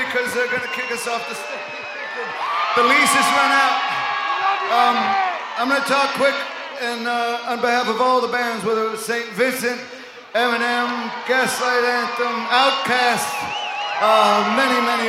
because they're going to kick us off the stage. The lease has run out. I'm going to talk quick and on behalf of all the bands, whether it was St. Vincent, Eminem, Gaslight Anthem, Outkast, many